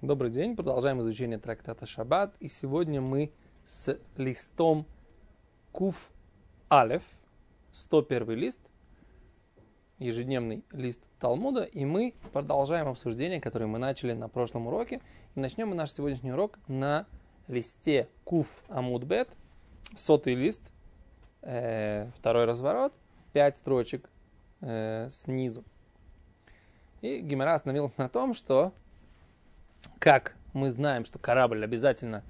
Добрый день, продолжаем изучение трактата Шаббат, и сегодня мы с листом Куф Алеф, 101 лист, ежедневный лист Талмуда, и мы продолжаем обсуждение, которое мы начали на прошлом уроке, и начнем мы наш сегодняшний урок на листе Куф Амуд Бет, 100-й лист, второй разворот, 5 строчек снизу. И Гемара остановилась на том, что как мы знаем, что корабль обязательно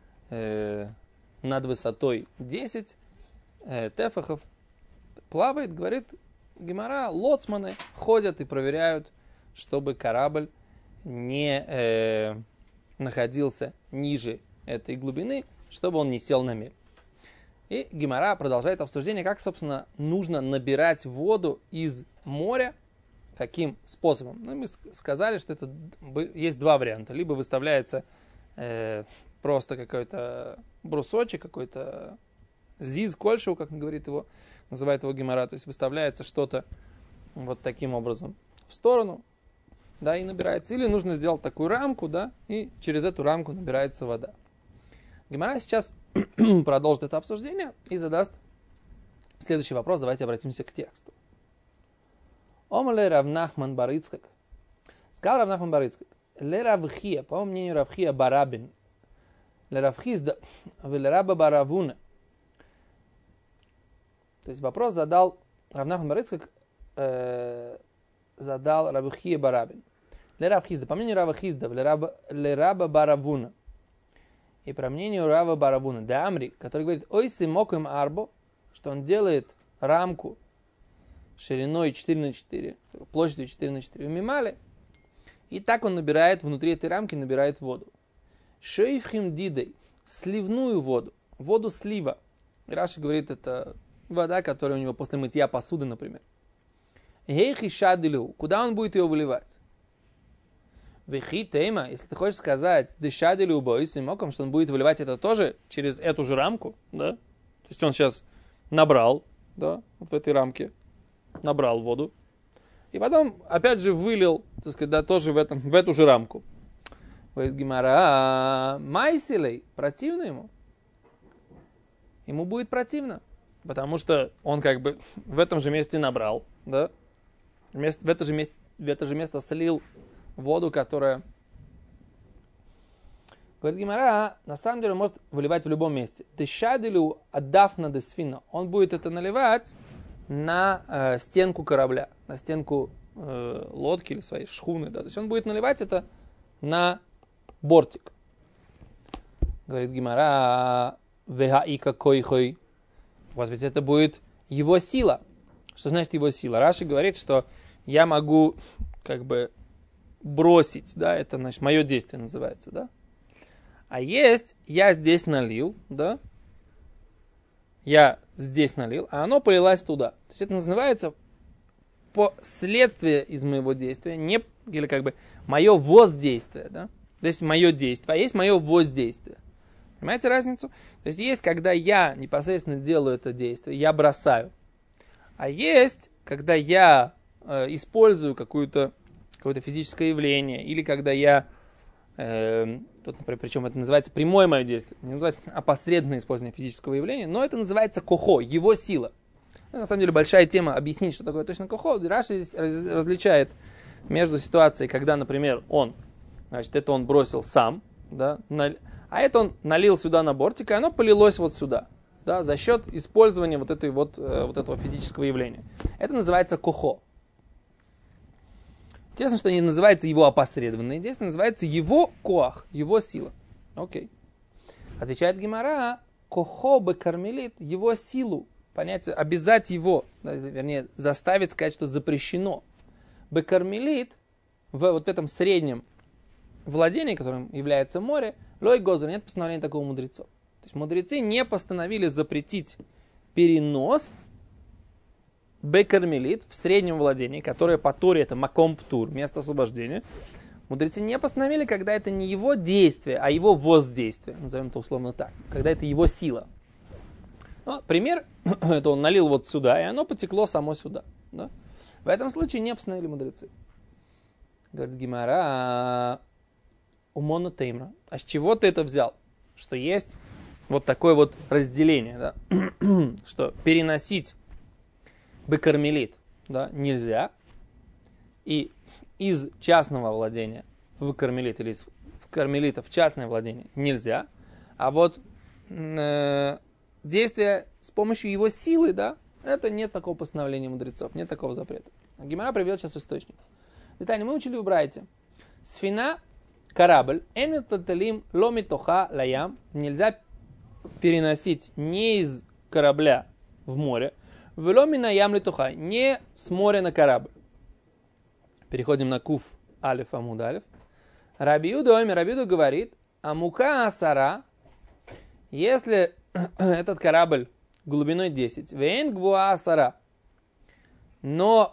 над высотой 10 тефахов плавает, говорит Гемара, лоцманы ходят и проверяют, чтобы корабль не находился ниже этой глубины, чтобы он не сел на мель. И Гемара продолжает обсуждение, как, собственно, нужно набирать воду из моря. Каким способом? Ну, мы сказали, что это есть два варианта. Либо выставляется просто какой-то брусочек, какой-то зиз кольшев, как говорит его, называет его Гемара. То есть выставляется что-то вот таким образом в сторону, да, и набирается. Или нужно сделать такую рамку, да, и через эту рамку набирается вода. Гемара сейчас продолжит это обсуждение и задаст следующий вопрос. Давайте обратимся к тексту. Омале Рав Нахман бар Ицхак. Сказал Рав Нахман бар Ицхак. Ле Рав Хия, по мнению Рав Хия барабин. Ле Рав Хизда, ле Раба баравуна. То есть вопрос задал Рав Нахман бар Ицхак, задал Рав Хия барабин. Ле Рав Хизда, по мнению Рава Хизда, ле Раба баравуна. И по мнению Рава баравуна, да Амри, который говорит, ойси моким арбо, что он делает рамку шириной 4х4, площадью 4х4, умимали. И так он набирает, внутри этой рамки набирает воду. Шейфхим дидей, сливную воду, воду слива. Раши говорит, это вода, которая у него после мытья посуды, например. Гейхи шадилю, куда он будет ее выливать? Вехи тейма, если ты хочешь сказать, дешадилю бойся моком, что он будет выливать это тоже через эту же рамку, да? То есть он сейчас набрал, да, вот в этой рамке, набрал воду. И потом, опять же, вылил, так сказать, да, тоже в эту же рамку. Говорит Гемара, майсилей, противно ему. Ему будет противно. Потому что он как бы в этом же месте набрал, да? В это же место слил воду, которая... Говорит Гемара, на самом деле он может выливать в любом месте. Тешадилю адафна десфина. Он будет это наливать на стенку корабля, на стенку лодки или своей шхуны. Да. То есть он будет наливать это на бортик. Говорит Гемара, вегаика койхой. У вас ведь это будет его сила. Что значит его сила? Раши говорит, что я могу как бы бросить, да, это значит мое действие называется, да. А есть, я здесь налил, да, я здесь налил, а оно полилось туда. То есть это называется последствие из моего действия, не, или как бы мое воздействие, да. То есть мое действие, а есть мое воздействие. Понимаете разницу? То есть есть, когда я непосредственно делаю это действие, я бросаю. А есть, когда я использую какое-то физическое явление, или когда я, тут, например, причем это называется прямое мое действие, не называется опосредованное использование физического явления, но это называется кохо, его сила. Это, на самом деле, большая тема объяснить, что такое точно кохо. Раши здесь различает между ситуацией, когда, например, это он бросил сам, да, а это он налил сюда на бортик, и оно полилось вот сюда, да, за счет использования вот этого физического явления. Это называется кохо. Интересно, что не называется его опосредованное действие, называется его коах, его сила. Окей. Отвечает Гемара, кохо бы кармелит, его силу, понятие, обязать его, вернее, заставить сказать, что запрещено. Бекармелит, в этом среднем владении, которым является море, лой гозер, нет постановления такого мудрецов. То есть мудрецы не постановили запретить перенос бекармелит в среднем владении, которое по Торе это маком птур, место освобождения. Мудрецы не постановили, когда это не его действие, а его воздействие, назовем это условно так, когда это его сила. Ну, пример, это он налил вот сюда, и оно потекло само сюда. Да? В этом случае не постановили мудрецы. Говорит Гемара, умону теймра. А с чего ты это взял? Что есть вот такое вот разделение, да? Что переносить бекармелит, да, нельзя. И из частного владения в кармелит или из кармелита в частное владение нельзя. А вот действие с помощью его силы, да, это нет такого постановления мудрецов, нет такого запрета. Гемара приведет сейчас источник. Детально мы учили в Брайте. Сфина, корабль, энметаталим ломитоха лаям, нельзя переносить не из корабля в море, в ломина ям литоха, не с моря на корабль. Переходим на куф алиф амуд алиф. Раби Юда говорит, а мука асара, если этот корабль глубиной 10, вен гвуа асара, но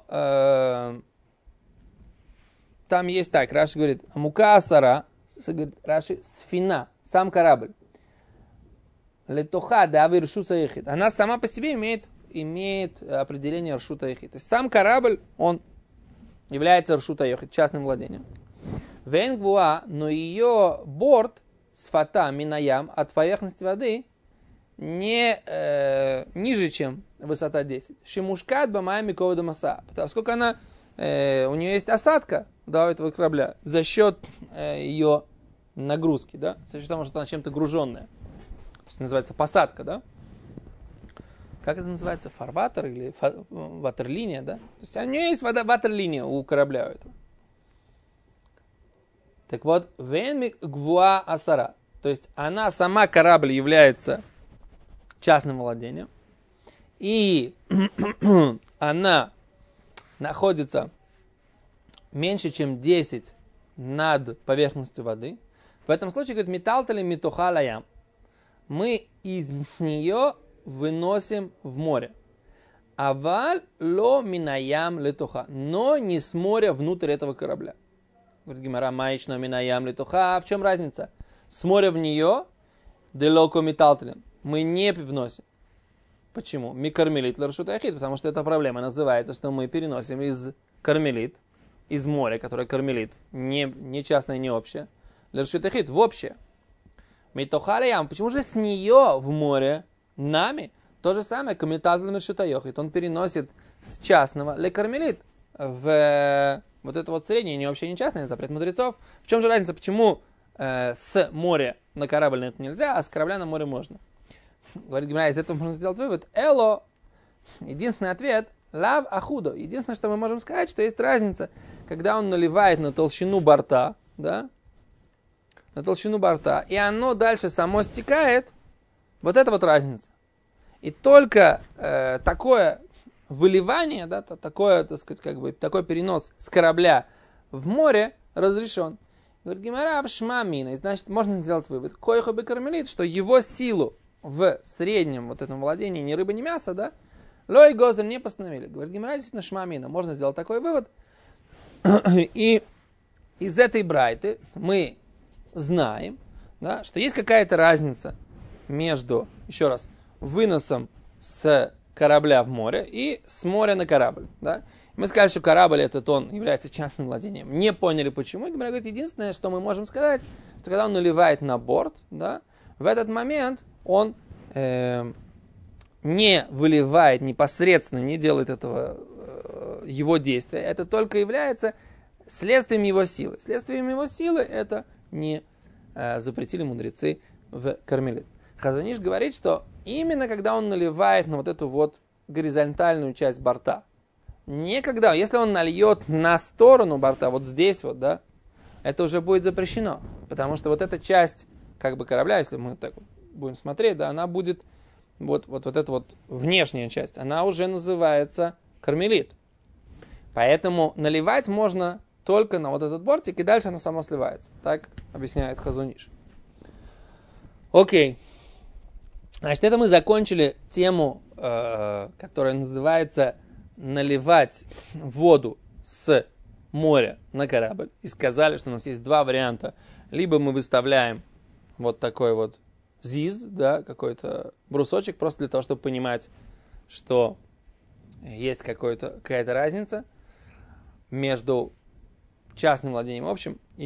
там есть так, Раши говорит, а мука асара, Раши сфина, сам корабль, летоха дави ршута ехид, она сама по себе имеет определение ршута ехид. То есть сам корабль, он является ршута ехид, частным владением. Вен гвуа, но ее борт с фата минаям от поверхности воды не ниже, чем высота 10. Шимушкат бамаями ковода маса. Поскольку она, у нее есть осадка до этого корабля за счет ее нагрузки, да, за счет того, что она чем-то груженная. То есть называется посадка, да. Как это называется? Фарватер или ватерлиния, да? То есть у нее есть ватерлиния у корабля у этого. Так вот, вен гвуа асара. То есть она сама, корабль, является частным владением. И она находится меньше, чем 10 над поверхностью воды. В этом случае, говорит, металтали митоха лаям. Мы из нее выносим в море. Аваль ло минаям летоха. Но не с моря внутрь этого корабля. Говорит Гемара, маично минаям летоха. В чем разница? С моря в нее, делоко металталем, мы не вносим. Почему? Ми кармелит ларшута яхид, потому что эта проблема называется, что мы переносим из кармелит, из моря, которое кармелит, не частное, не общее, ларшута яхид, в общее. Митоха лаям, почему же с нее в море нами? То же самое, комитатлем ларшута яхид, он переносит с частного лекармелит в вот это вот среднее, не общее, не частное, запрет мудрецов. В чем же разница, почему с моря на корабль на это нельзя, а с корабля на море можно? Говорит Гемара, из этого можно сделать вывод. Эло, единственный ответ, лав ахудо. Единственное, что мы можем сказать, что есть разница, когда он наливает на толщину борта, да, на толщину борта, и оно дальше само стекает, вот это вот разница. И только такое выливание, да, такое, так сказать, как бы, такой перенос с корабля в море разрешен. Говорит Гемара, в шмамина, и значит, можно сделать вывод, койхо бекармелит, что его силу в среднем вот этом владении ни рыба, ни мясо, да, лой гозер не постановили. Говорит Гемара, действительно, шмамина, можно сделать такой вывод. И из этой брайты мы знаем, да, что есть какая-то разница между, еще раз, выносом с корабля в море и с моря на корабль, да. Мы сказали, что корабль этот, он является частным владением. Не поняли почему. И Гемара говорит, единственное, что мы можем сказать, что когда он наливает на борт, да, в этот момент он не выливает непосредственно, не делает этого его действия. Это только является следствием его силы. Следствием его силы это не запретили мудрецы в кармелит. Хазон Иш говорит, что именно когда он наливает на вот эту вот горизонтальную часть борта, никогда, если он нальет на сторону борта, вот здесь вот, да, это уже будет запрещено. Потому что вот эта часть, как бы, корабля, если мы так будем смотреть, да, она будет, вот эта вот внешняя часть, она уже называется кармелит. Поэтому наливать можно только на вот этот бортик, и дальше оно само сливается. Так объясняет Хазон Иш. Окей. Значит, это мы закончили тему, которая называется наливать воду с моря на корабль. И сказали, что у нас есть два варианта. Либо мы выставляем вот такой вот зиз, да, какой-то брусочек, просто для того, чтобы понимать, что есть какая-то разница между частным владением общим и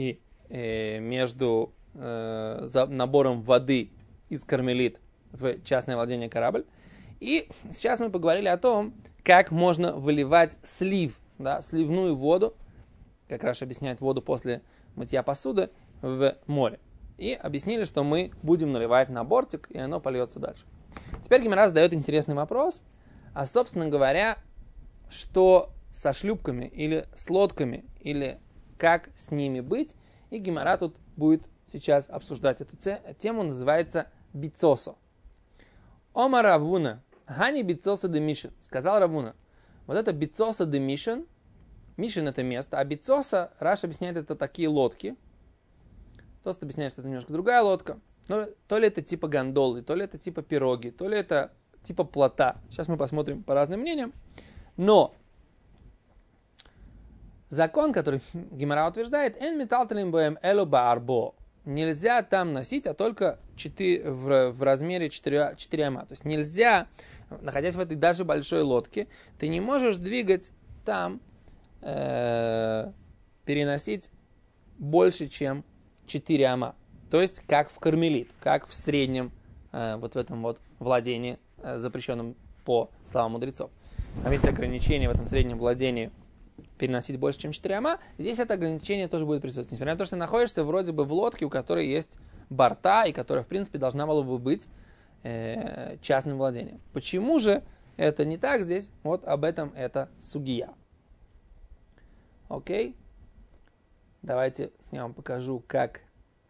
между набором воды из кармелит в частное владение корабль. И сейчас мы поговорили о том, как можно выливать слив, да, сливную воду, как Раши объясняет воду после мытья посуды, в море. И объяснили, что мы будем наливать на бортик, и оно польется дальше. Теперь Гемара задает интересный вопрос, а, собственно говоря, что со шлюпками или с лодками, или как с ними быть, и Гемара тут будет сейчас обсуждать эту тему, называется бицосо. Ома Равуна, хани бицосо де мишен, сказал Равуна, вот это бицосо де мишен, мишен это место, а бицосо, Раш объясняет, это такие лодки. Тост объясняет, что это немножко другая лодка. Но то ли это типа гондолы, то ли это типа пироги, то ли это типа плота. Сейчас мы посмотрим по разным мнениям. Но закон, который Гемара утверждает, «Эн металталим боем эло баарбо». Нельзя там носить, а только в размере 4 ама. То есть нельзя, находясь в этой даже большой лодке, ты не можешь двигать там, переносить больше, чем 4 ама. То есть как в кармелит, как в среднем вот в этом вот владении, запрещенном по словам мудрецов. Там есть ограничение в этом среднем владении переносить больше, чем 4 ама. Здесь это ограничение тоже будет присутствовать. Несмотря на то, что ты находишься вроде бы в лодке, у которой есть борта, и которая, в принципе, должна была бы быть частным владением. Почему же это не так здесь? Вот об этом это сугия. Окей? Давайте я вам покажу, как...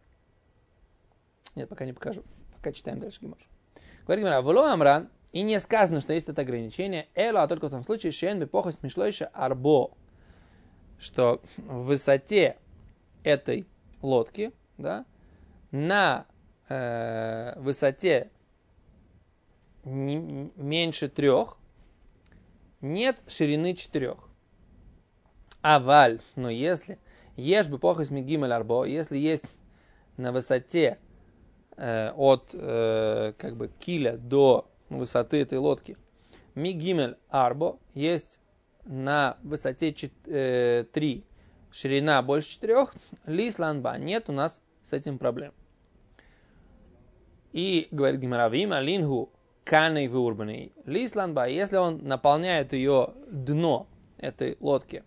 Нет, пока не покажу. Пока читаем дальше Гемор. Говорит Гемара, «Вло амран», и не сказано, что есть это ограничение, «Эло», а только в том случае, «Шен бепохос смешлойше арбо», что в высоте этой лодки, да, на высоте меньше 3 нет ширины 4. Аваль, но если ешь бепохос мигимель арбо, если есть на высоте от как бы киля до высоты этой лодки мигимель арбо, есть на высоте 3 ширина больше 4, лисланба, нет у нас с этим проблем. И говорит Гемара, вима лингу каней в урбаней лисланба, если он наполняет ее дно этой лодки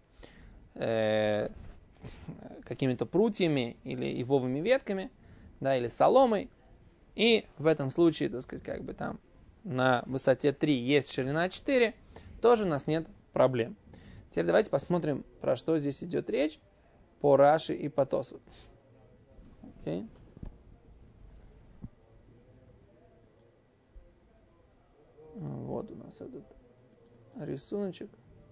какими-то прутьями или ивовыми ветками, да, или соломой, и в этом случае, так сказать, как бы там на высоте 3 есть ширина 4, тоже у нас нет проблем. Теперь давайте посмотрим, про что здесь идет речь по Раши и по Тосфот. Okay. Вот у нас этот рисуночек.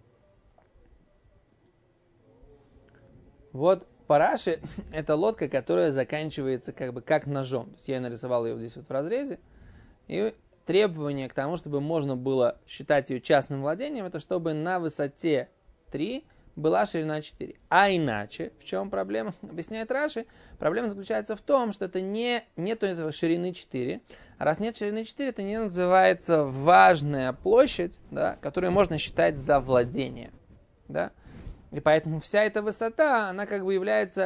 Вот по Раши это лодка, которая заканчивается как бы как ножом. То есть я нарисовал ее здесь вот в разрезе. И требование к тому, чтобы можно было считать ее частным владением, это чтобы на высоте 3 была ширина 4. А иначе, в чем проблема? Объясняет Раши. Проблема заключается в том, что это нету этого ширины 4. А раз нет ширины 4, это не называется важная площадь, да, которую можно считать за владение. Да? И поэтому вся эта высота, она как бы является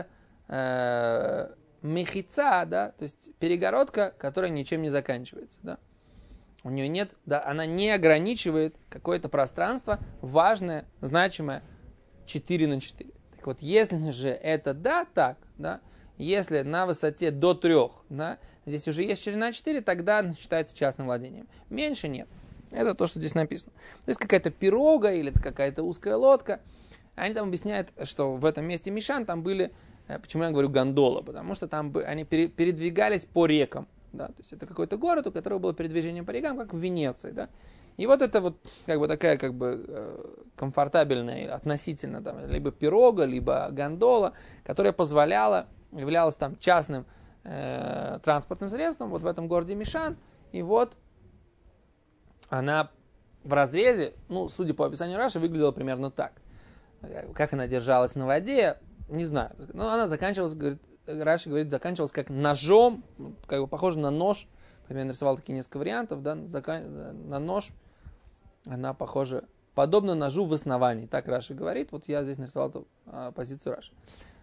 мехица, да, то есть перегородка, которая ничем не заканчивается. Да? У нее нет, да, она не ограничивает какое-то пространство важное, значимое 4 на 4. Так вот, если же это так, да, если на высоте до 3, да, здесь уже есть ширина 4, тогда считается частным владением. Меньше нет. Это то, что здесь написано. То есть какая-то пирога или какая-то узкая лодка. Они там объясняют, что в этом месте Мишан там были, почему я говорю гондола, потому что там они передвигались по рекам. Да? То есть это какой-то город, у которого было передвижение по рекам, как в Венеции. Да? И вот это вот как бы такая как бы комфортабельная относительно там, либо пирога, либо гондола, которая позволяла, являлась там частным транспортным средством вот в этом городе Мишан. И вот она в разрезе, ну, судя по описанию Раши, выглядела примерно так. Как она держалась на воде, не знаю. Но она заканчивалась, говорит, Раши говорит, заканчивалась как ножом, как бы похоже на нож. Я нарисовал такие несколько вариантов, да, на нож. Она похожа, подобно ножу в основании. Так Раши говорит. Вот я здесь нарисовал эту позицию Раши.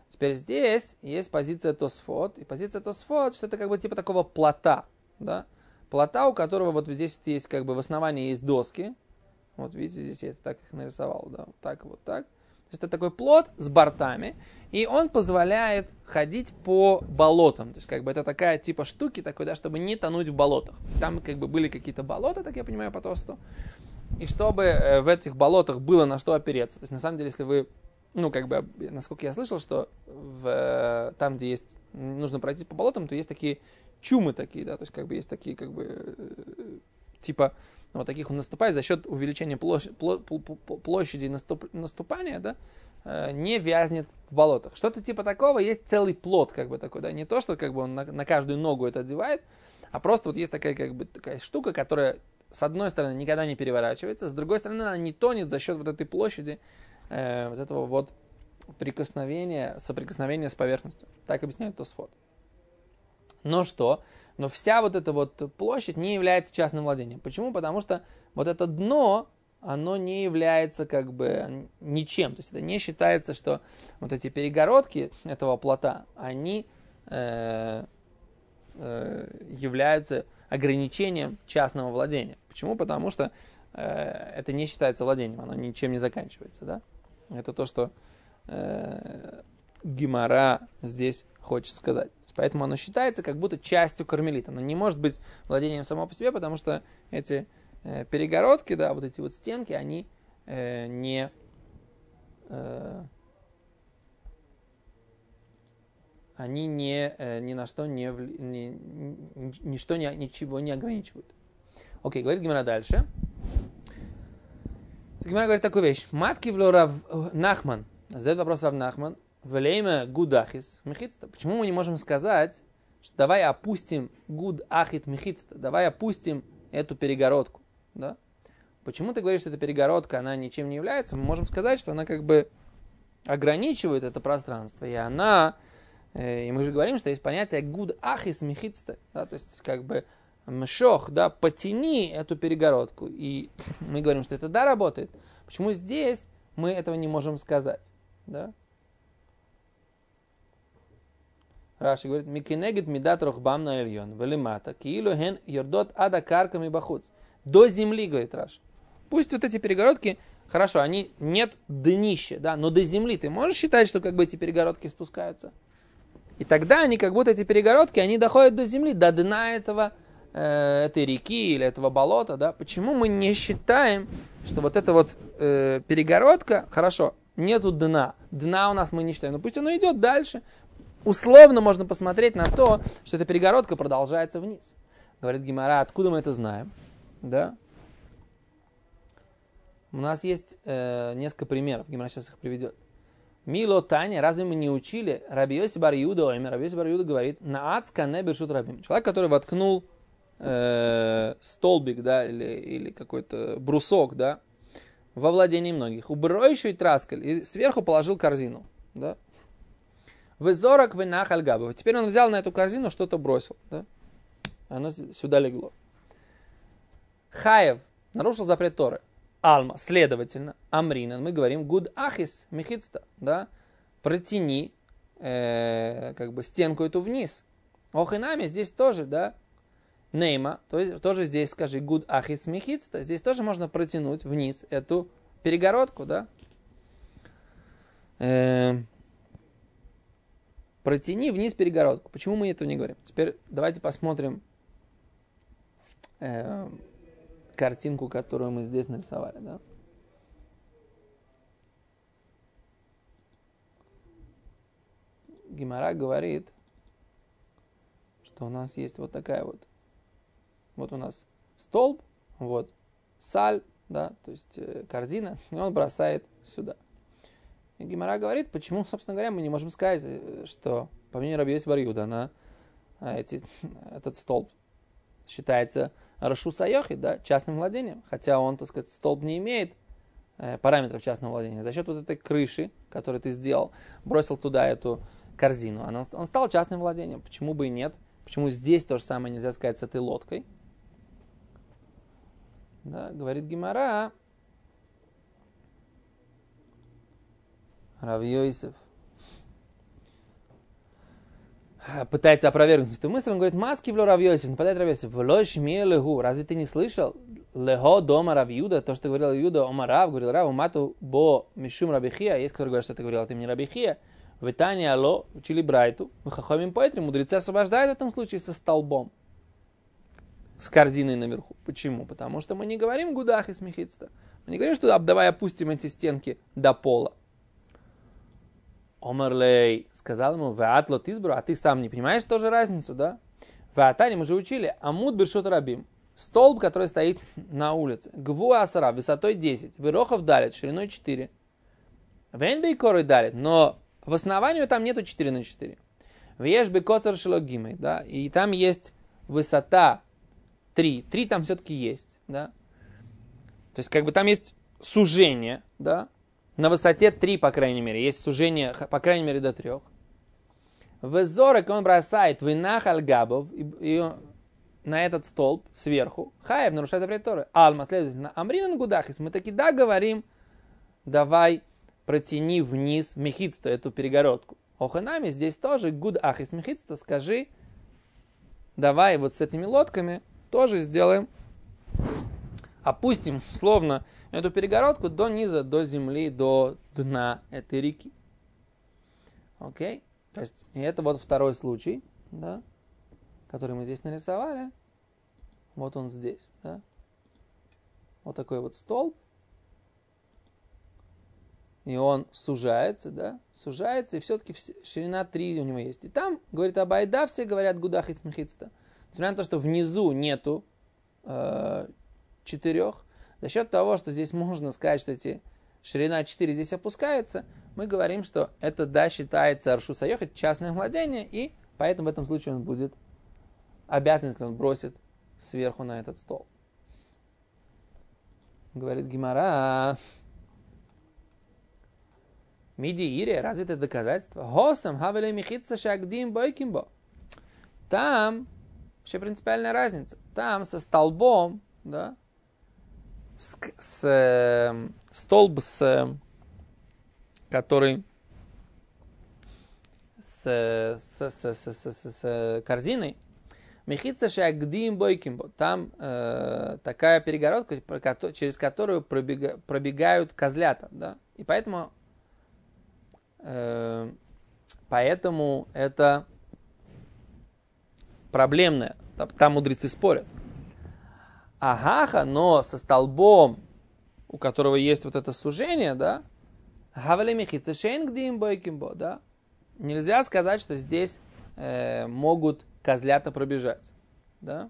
Теперь здесь есть позиция Тосфот, и позиция Тосфот, что это как бы типа такого плота, да, плота, у которого вот здесь есть как бы в основании есть доски, вот видите, здесь я так их нарисовал, да, вот так, вот так. То есть это такой плот с бортами, и он позволяет ходить по болотам, то есть как бы это такая типа штуки такой, да, чтобы не тонуть в болотах. То есть там как бы были какие-то болота, так я понимаю, по Тосту, и чтобы в этих болотах было на что опереться. То есть на самом деле, если вы, ну как бы, насколько я слышал, что там, где есть, нужно пройти по болотам, то есть такие чумы такие, да, то есть как бы есть такие как бы типа вот таких он наступает за счет увеличения площади наступания, да, не вязнет в болотах. Что-то типа такого, есть целый плот, как бы такой, да, не то, что как бы он на каждую ногу это одевает, а просто вот есть такая как бы такая штука, которая с одной стороны никогда не переворачивается, с другой стороны она не тонет за счет вот этой площади, вот этого вот соприкосновения с поверхностью. Так объясняет Тосфот. Но вся вот эта вот площадь не является частным владением. Почему? Потому что вот это дно, оно не является как бы ничем. То есть это не считается, что вот эти перегородки этого плота, они являются ограничением частного владения. Почему? Потому что это не считается владением, оно ничем не заканчивается. Да? Это то, что Гемара здесь хочет сказать. Поэтому оно считается как будто частью кармелита. Оно не может быть владением само по себе, потому что эти перегородки, да, вот эти вот стенки, они ни на что ничего не ограничивают. Окей, говорит Гемара дальше. Гемара говорит такую вещь. Матки в Рав Нахман. Задает вопрос Рав Нахман. Влейма гудахис мехитста. Почему мы не можем сказать, что давай опустим гудахит мехитста, давай опустим эту перегородку, да? Почему ты говоришь, что эта перегородка, она ничем не является? Мы можем сказать, что она как бы ограничивает это пространство, и мы же говорим, что есть понятие гудахис мехитста, да, то есть как бы мшох, да, потяни эту перегородку, и мы говорим, что это да работает. Почему здесь мы этого не можем сказать, да? Раши говорит, микинегет мидат рохбам на эльон, велимата, киилу хен йордот ада карками бахуц. До земли, говорит Раши. Пусть вот эти перегородки, хорошо, они нет днища, да, но до земли ты можешь считать, что как бы эти перегородки спускаются? И тогда они, как будто эти перегородки, они доходят до земли, до дна этой реки или этого болота, да. Почему мы не считаем, что вот эта вот перегородка, хорошо, нету дна. Дна у нас мы не считаем, но пусть оно идет дальше. Условно можно посмотреть на то, что эта перегородка продолжается вниз. Говорит Гемара, откуда мы это знаем? Да? У нас есть несколько примеров, Гемара сейчас их приведет. Мило Таня, разве мы не учили? Раби Йоси бар Юда, Раби Йоси бар Юда говорит, наацка не бершут рабим. Человек, который воткнул столбик, да, или какой-то брусок, да, во владении многих. Убрал еще и траскаль, и сверху положил корзину, да. Везорок венах альгабов. Теперь он взял на эту корзину, что-то бросил. Да? Оно сюда легло. Хаев нарушил запрет Торы. Алма, следовательно, Амринан, мы говорим, гуд ахис мехитста, да, протяни как бы стенку эту вниз. Охинами здесь тоже, да, нейма, то есть тоже здесь скажи гуд ахис мехитста, здесь тоже можно протянуть вниз эту перегородку, да. Протяни вниз перегородку. Почему мы этого не говорим? Теперь давайте посмотрим картинку, которую мы здесь нарисовали. Да? Гемара говорит, что у нас есть вот такая вот. Вот у нас столб, вот саль, да, то есть корзина, и он бросает сюда. И Гемара говорит, почему, собственно говоря, мы не можем сказать, что, по мнению Раби Йоси бар Юда, этот столб считается рашут сайохи, да, частным владением, хотя он, так сказать, столб не имеет параметров частного владения. За счет вот этой крыши, которую ты сделал, бросил туда эту корзину, он стал частным владением. Почему бы и нет? Почему здесь то же самое нельзя сказать с этой лодкой? Да, говорит Гемара, Рав Йосеф. пытается опровергнуть эту мысль, он говорит, маски в Рав Йосиф, нападает Рав Йосиф, влой легу, разве ты не слышал? Лего дома Рав Юда, то, что говорил Юда, омарав, говорил Рав, умату бо мишум Рабихия, есть, которые говорят, что ты говорил от имени Рабихия, в Итане алло, учили Брайту, в Хахомим поэтри, мудрецы освобождают в этом случае со столбом, с корзиной наверху. Почему? Потому что мы не говорим гудах и смехитста. Мы не говорим, что давай опустим эти стенки до пола. Омарлей сказал ему, ваатло тизбру, а ты сам не понимаешь тоже разницу, да? В Атане мы же учили, амуд бершот рабим, столб, который стоит на улице. Гву асара, высотой 10, верохов далит, шириной 4. Венбей корой далит, но в основании там нету 4 на 4. Веш бекоцер шелогимой, да, и там есть высота 3. 3 там все-таки есть, да. То есть, как бы там есть сужение, да, на высоте 3, по крайней мере. Есть сужение, по крайней мере, до 3. Везорек он бросает винах альгабов, и на этот столб сверху. Хаев нарушает запрет Торы. Алма, следовательно, амринан гудахис. Мы таки да говорим, давай протяни вниз мехитство, эту перегородку. Оханами здесь тоже гудахис мехитство. Скажи, давай вот с этими лодками тоже сделаем, опустим, словно, эту перегородку до низа, до земли, до дна этой реки. Окей? То есть, и это вот второй случай, да, который мы здесь нарисовали. Вот он здесь, да. Вот такой вот столб. И он сужается, да, сужается, и все-таки ширина 3 у него есть. И там, говорит Абайда, все говорят гудах и смехитста. Несмотря на то, что внизу нету 4, за счет того, что здесь можно сказать, что эти ширина 4 здесь опускается, мы говорим, что это, да, считается аршу сайох, это частное владение, и поэтому в этом случае он будет обязан, если он бросит сверху на этот стол. Говорит Гемара, миди ире, разве это доказательство? Хосам хавеле михитса шагдим бойкимбо. Там вообще принципиальная разница. Там со столбом, да, столб, который с корзиной, мехитса шагдим бойкимбо. Там такая перегородка, через которую пробегают козлята, да, и поэтому это проблемное. Там мудрецы спорят. Агаха, но со столбом, у которого есть вот это сужение, да, да, нельзя сказать, что здесь могут козлята пробежать, да.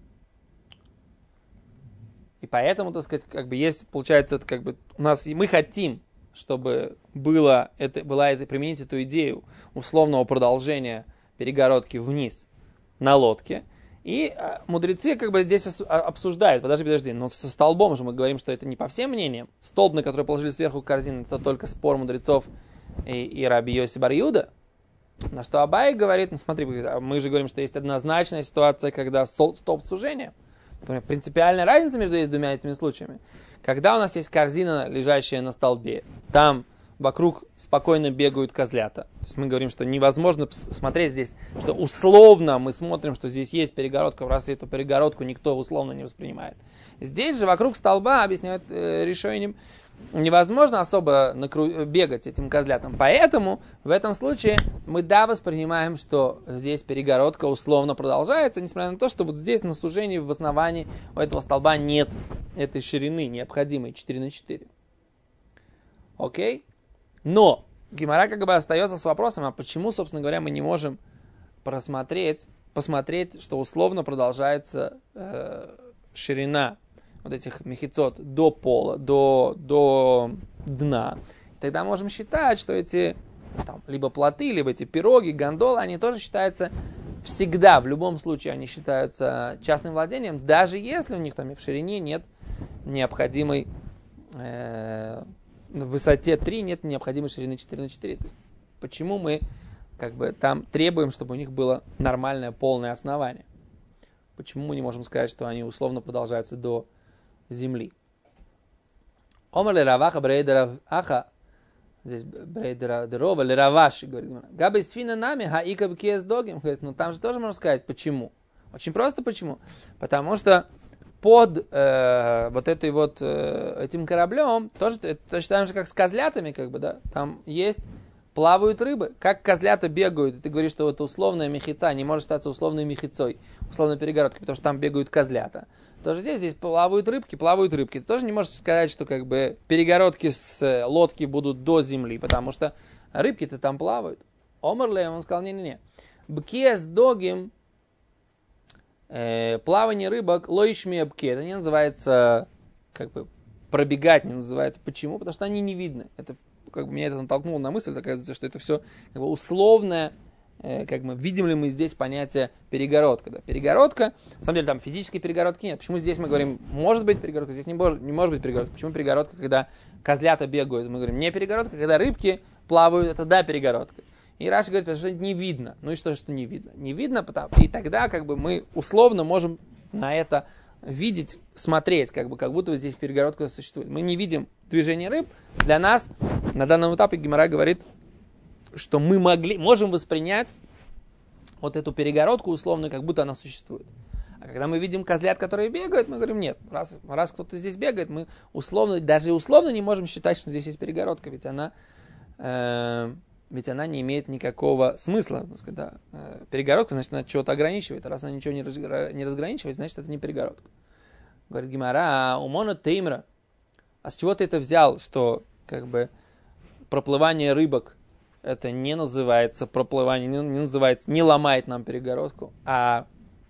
И поэтому, так сказать, как бы есть, получается, это как бы у нас, и мы хотим, чтобы применить эту идею условного продолжения перегородки вниз на лодке. И мудрецы как бы здесь обсуждают, подожди, но со столбом же мы говорим, что это не по всем мнениям. Столб, на который положили сверху корзину, это только спор мудрецов и Раби Йоси бар Юда. На что Абай говорит, ну смотри, мы же говорим, что есть однозначная ситуация, когда столб сужения. Например, принципиальная разница между двумя этими случаями. Когда у нас есть корзина, лежащая на столбе, там вокруг спокойно бегают козлята. То есть мы говорим, что невозможно смотреть здесь, что условно мы смотрим, что здесь есть перегородка, раз эту перегородку никто условно не воспринимает. Здесь же вокруг столба, объясняют решением, невозможно особо бегать этим козлятам. Поэтому в этом случае мы воспринимаем, что здесь перегородка условно продолжается, несмотря на то, что вот здесь на сужении в основании у этого столба нет этой ширины необходимой 4 на 4. Окей? Но Гемара как бы остается с вопросом, а почему, собственно говоря, мы не можем посмотреть, что условно продолжается ширина вот этих мехицот до пола, до дна. Тогда можем считать, что эти там, либо плоты, либо эти пироги, гондолы, они тоже считаются всегда, в любом случае, они считаются частным владением, даже если у них там и в ширине нет необходимой в высоте 3 нет необходимой ширины 4 на 4. То есть, почему мы как бы там требуем, чтобы у них было нормальное полное основание? Почему мы не можем сказать, что они условно продолжаются до земли? Омар ле Рав Аха брейда Рав Аха здесь брейдерова, лераваши, говорит. Габа из фина нами, хаика бкиес догим. Говорит, ну там же тоже можно сказать, почему. Очень просто почему. Потому что под вот этой вот этим кораблем тоже точно так же, как с козлятами, как бы, да, там есть, плавают рыбы. Как козлята бегают, и ты говоришь, что вот условная мехица не может статься условной мехицой, условной перегородкой, потому что там бегают козлята. Тоже здесь плавают рыбки. Ты тоже не можешь сказать, что как бы перегородки с лодки будут до земли, потому что рыбки-то там плавают. Омерле, он сказал, не-не-не. Бкес догим, плавание рыбок, лоишми бке, это не называется как бы пробегать, не называется. Почему? Потому что они не видны. Это как бы меня это натолкнуло на мысль, оказывается, что это все как бы условное. Как мы видим ли мы здесь понятие перегородка. Да? Перегородка, на самом деле там физической перегородки нет. Почему здесь мы говорим, может быть перегородка, здесь не может быть перегородка. Почему перегородка, когда козлята бегают? Мы говорим, не перегородка, когда рыбки плавают, это да, перегородка. И Раши говорит, что это не видно. Ну и что не видно? Не видно, и тогда как бы мы условно можем на это видеть, смотреть, как будто вот здесь перегородка существует. Мы не видим движения рыб. Для нас на данном этапе Гемара говорит, что мы можем воспринять вот эту перегородку условно, как будто она существует. А когда мы видим козлят, которые бегают, мы говорим, нет, раз кто-то здесь бегает, мы даже условно не можем считать, что здесь есть перегородка, ведь она не имеет никакого смысла. Да. Перегородка, значит, она чего-то ограничивает, а раз она ничего не разграничивает, значит, это не перегородка. Говорит Гемара, умона теймра. А с чего ты это взял, что как бы проплывание рыбок это не называется проплывание, не называется, не ломает нам перегородку, а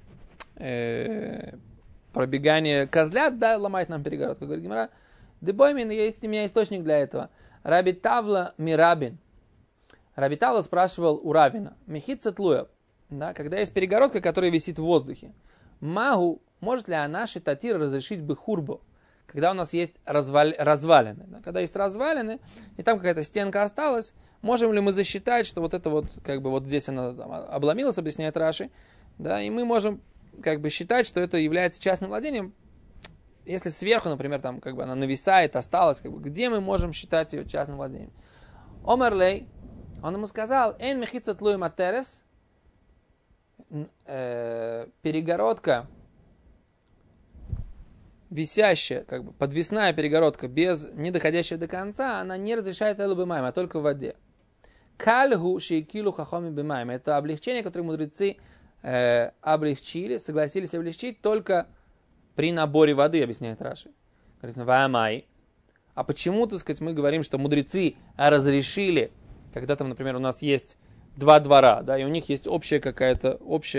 пробегание козлят, да, ломает нам перегородку. Говорит Гемара, дебоймин, есть у меня источник для этого. Раби Тавла мирабин. Раби Тавла спрашивал у Равина, мехица тлуя, да, когда есть перегородка, которая висит в воздухе, магу, может ли она шитатир разрешить бы хурбу, когда у нас есть развалины. Да, когда есть развалины, и там какая-то стенка осталась, можем ли мы засчитать, что вот это вот, как бы вот здесь она там обломилась, объясняет Раши, да, и мы можем как бы считать, что это является частным владением, если сверху, например, там как бы она нависает, осталась, как бы, где мы можем считать ее частным владением? Омерлей, он ему сказал, эн мехица тлуй матерес, перегородка, висящая, как бы подвесная перегородка, не доходящая до конца, она не разрешает элу бимайм, а только в воде. Кальгу шейкилу хахоми бимайм. Это облегчение, которое мудрецы согласились облегчить только при наборе воды, объясняет Раши. Говорит, ваамай. А почему, так сказать, мы говорим, что мудрецы разрешили, когда там, например, у нас есть два двора, да, и у них есть какой-то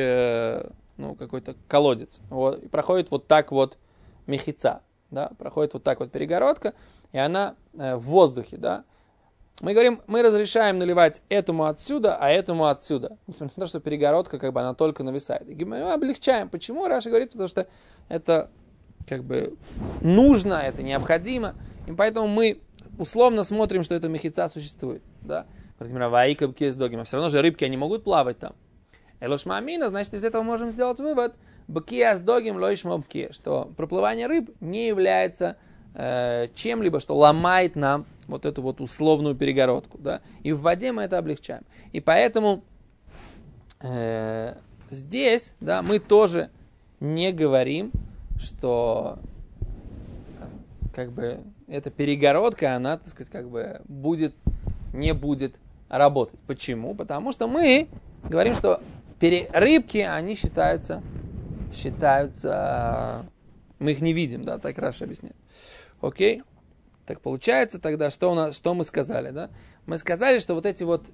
колодец. Вот, и проходит вот так вот мехица, да, проходит вот так вот перегородка, и она в воздухе, да. Мы говорим, мы разрешаем наливать этому отсюда, а этому отсюда. Несмотря на то, что перегородка, как бы, она только нависает. И мы облегчаем. Почему? Раши говорит, потому что это, как бы, нужно, это необходимо. И поэтому мы условно смотрим, что эта мехица существует, да. А все равно же рыбки, они могут плавать там. Элошмамина, значит, из этого можем сделать вывод, что проплывание рыб не является чем-либо, что ломает нам вот эту вот условную перегородку. Да? И в воде мы это облегчаем. И поэтому здесь, да, мы тоже не говорим, что как бы эта перегородка, она, так сказать, как бы не будет работать. Почему? Потому что мы говорим, что рыбки, они считаются, мы их не видим, да, так Раша объясняет. Окей? Так получается тогда, что мы сказали, да? Мы сказали, что вот эти вот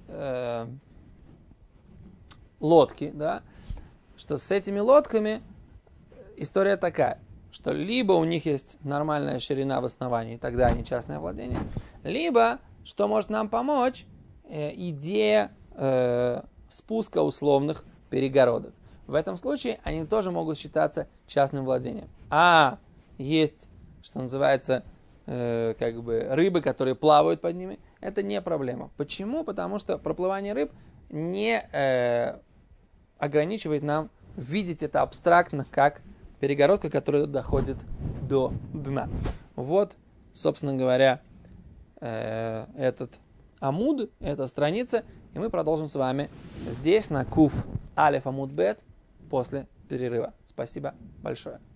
лодки, да, что с этими лодками история такая, что либо у них есть нормальная ширина в основании, и тогда они частное владение, либо, что может нам помочь, идея спуска условных перегородок. В этом случае они тоже могут считаться частным владением. А есть, что называется, как бы рыбы, которые плавают под ними, это не проблема. Почему? Потому что проплывание рыб не ограничивает нам видеть это абстрактно, как перегородка, которая доходит до дна. Вот, собственно говоря, этот Амуд – это страница, и мы продолжим с вами здесь, на Куф Алеф Амуд Бет, после перерыва. Спасибо большое.